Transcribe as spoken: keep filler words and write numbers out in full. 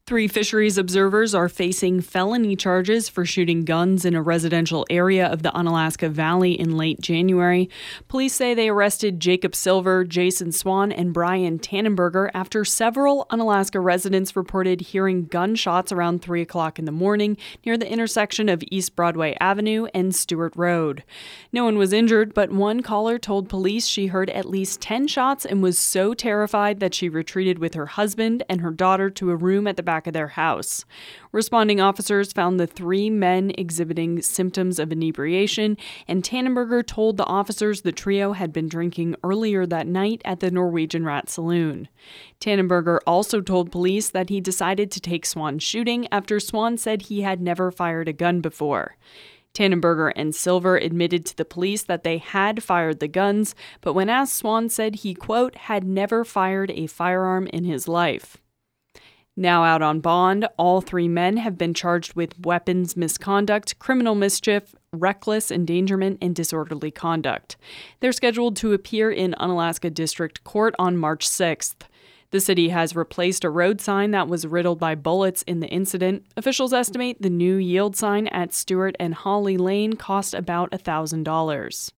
Three fisheries observers are facing felony charges for shooting guns in a residential area of the Unalaska Valley in late January. Police say they arrested Jacob Silver, Jason Swan, and Brian Tannenberger after several Unalaska residents reported hearing gunshots around three o'clock in the morning near the intersection of East Broadway Avenue and Stewart Road. No one was injured, but one caller told police she heard at least ten shots and was so terrified that she retreated with her husband and her daughter to a room at the back of their house. Responding officers found the three men exhibiting symptoms of inebriation, and Tannenberger told the officers the trio had been drinking earlier that night at the Norwegian Rat Saloon. Tannenberger also told police that he decided to take Swan shooting after Swan said he had never fired a gun before. Tannenberger and Silver admitted to the police that they had fired the guns, but when asked, Swan said he, quote, had never fired a firearm in his life. Now out on bond, all three men have been charged with weapons misconduct, criminal mischief, reckless endangerment, and disorderly conduct. They're scheduled to appear in Unalaska District Court on March sixth. The city has replaced a road sign that was riddled by bullets in the incident. Officials estimate the new yield sign at Stewart and Holly Lane cost about one thousand dollars.